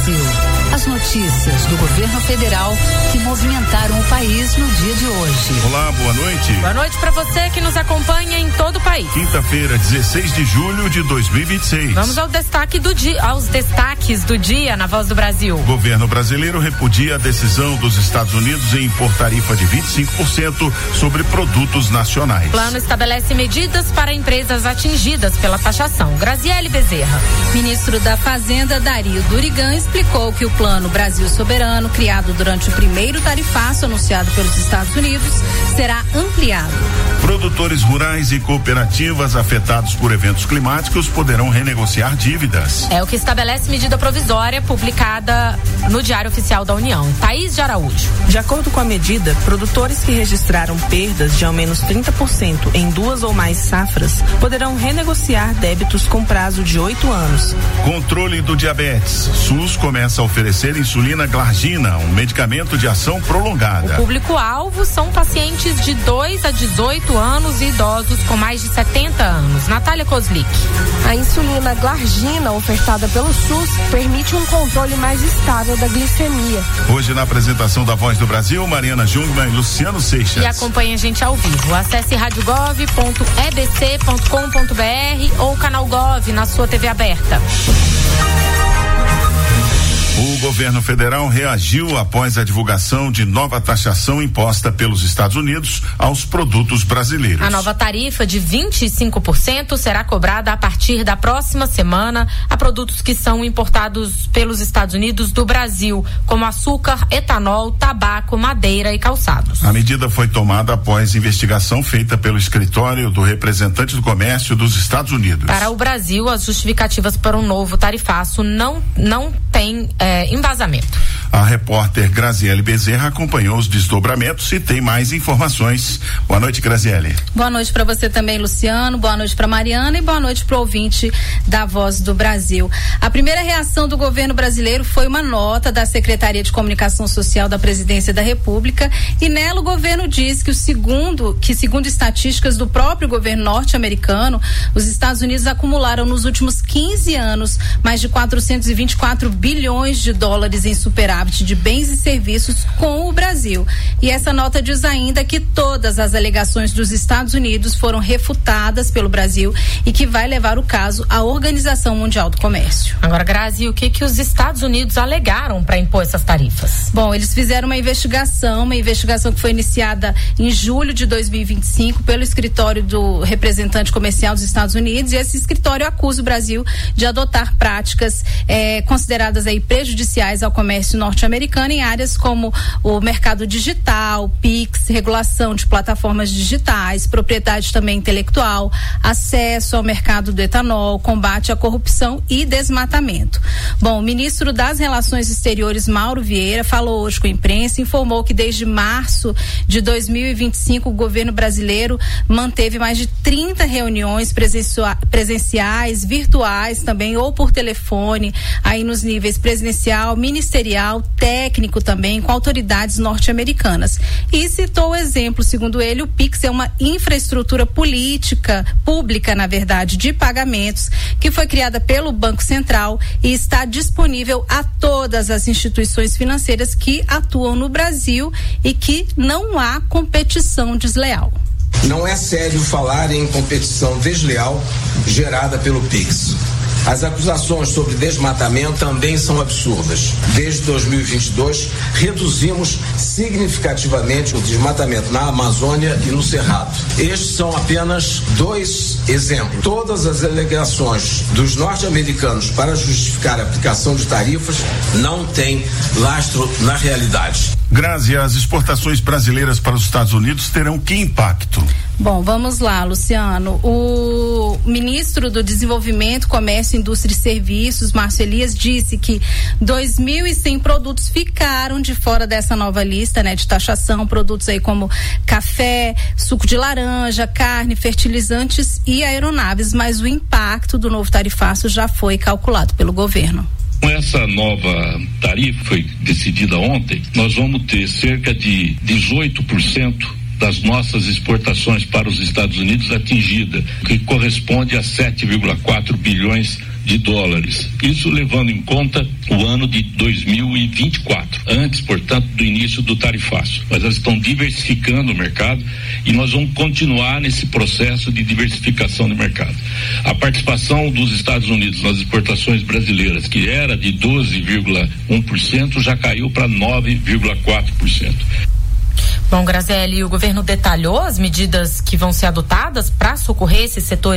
Brasil. As notícias do governo federal que movimentaram o país no dia de hoje. Olá, boa noite. Boa noite para você que nos acompanha em todo o país. Quinta-feira, 16 de julho de 2026. Vamos aos destaques do dia na Voz do Brasil. O governo brasileiro repudia a decisão dos Estados Unidos em impor tarifa de 25% sobre produtos nacionais. O plano estabelece medidas para empresas atingidas pela taxação. Graziele Bezerra. Ministro da Fazenda, Dario Durigan, explicou que o Plano Brasil Soberano, criado durante o primeiro tarifaço anunciado pelos Estados Unidos, será ampliado. Produtores rurais e cooperativas afetados por eventos climáticos poderão renegociar dívidas. É o que estabelece medida provisória publicada no Diário Oficial da União. Thaís de Araújo. De acordo com a medida, produtores que registraram perdas de ao menos 30% em 2 ou mais safras poderão renegociar débitos com prazo de 8 anos. Controle do diabetes. SUS começa a oferecer insulina glargina, um medicamento de ação prolongada. O público-alvo são pacientes de 2 a 18 anos e idosos com mais de 70 anos. Natália Kozlik. A insulina glargina ofertada pelo SUS permite um controle mais estável da glicemia. Hoje, na apresentação da Voz do Brasil, Mariana Jungmann e Luciano Seixas. E acompanhe a gente ao vivo. Acesse radiogov.ebc.com.br ou canal Gov na sua TV aberta. O governo federal reagiu após a divulgação de nova taxação imposta pelos Estados Unidos aos produtos brasileiros. A nova tarifa de 25% será cobrada a partir da próxima semana a produtos que são importados pelos Estados Unidos do Brasil, como açúcar, etanol, tabaco, madeira e calçados. A medida foi tomada após investigação feita pelo escritório do representante do comércio dos Estados Unidos. Para o Brasil, as justificativas para um novo tarifaço não têm embasamento. A repórter Graziele Bezerra acompanhou os desdobramentos e tem mais informações. Boa noite, Graziele. Boa noite para você também, Luciano. Boa noite para Mariana e boa noite para o ouvinte da Voz do Brasil. A primeira reação do governo brasileiro foi uma nota da Secretaria de Comunicação Social da Presidência da República, e nela o governo diz que segundo estatísticas do próprio governo norte-americano, os Estados Unidos acumularam nos últimos 15 anos mais de 424 bilhões de dólares em superávit de bens e serviços com o Brasil. E essa nota diz ainda que todas as alegações dos Estados Unidos foram refutadas pelo Brasil e que vai levar o caso à Organização Mundial do Comércio. Agora, Grazi, o que os Estados Unidos alegaram para impor essas tarifas? Bom, eles fizeram uma investigação que foi iniciada em julho de 2025 pelo escritório do representante comercial dos Estados Unidos, e esse escritório acusa o Brasil de adotar práticas consideradas aí prejudiciais ao comércio norte-americano em áreas como o mercado digital, PIX, regulação de plataformas digitais, propriedade também intelectual, acesso ao mercado do etanol, combate à corrupção e desmatamento. Bom, o ministro das Relações Exteriores, Mauro Vieira, falou hoje com a imprensa e informou que desde março de 2025 o governo brasileiro manteve mais de 30 reuniões presenciais, virtuais também, ou por telefone, aí nos níveis presidencial, ministerial, técnico também, com autoridades norte-americanas. E citou o exemplo, segundo ele, o PIX é uma infraestrutura pública, na verdade, de pagamentos, que foi criada pelo Banco Central e está disponível a todas as instituições financeiras que atuam no Brasil e que não há competição desleal. Não é sério falar em competição desleal gerada pelo PIX. As acusações sobre desmatamento também são absurdas. Desde 2022, reduzimos significativamente o desmatamento na Amazônia e no Cerrado. Estes são apenas 2 exemplos. Todas as alegações dos norte-americanos para justificar a aplicação de tarifas não têm lastro na realidade. Grazi, as exportações brasileiras para os Estados Unidos terão que impacto? Bom, vamos lá, Luciano. O ministro do Desenvolvimento, Comércio, Indústria e Serviços, Márcio Elias, disse que 2.100 produtos ficaram de fora dessa nova lista, de taxação, produtos aí como café, suco de laranja, carne, fertilizantes e aeronaves, mas o impacto do novo tarifaço já foi calculado pelo governo. Com essa nova tarifa, foi decidida ontem, nós vamos ter cerca de 18% das nossas exportações para os Estados Unidos atingida, que corresponde a 7,4 bilhões de dólares. Isso levando em conta o ano de 2024, antes, portanto, do início do tarifaço. Mas elas estão diversificando o mercado e nós vamos continuar nesse processo de diversificação do mercado. A participação dos Estados Unidos nas exportações brasileiras, que era de 12,1%, já caiu para 9,4%. Bom, Graziele, o governo detalhou as medidas que vão ser adotadas para socorrer esses setores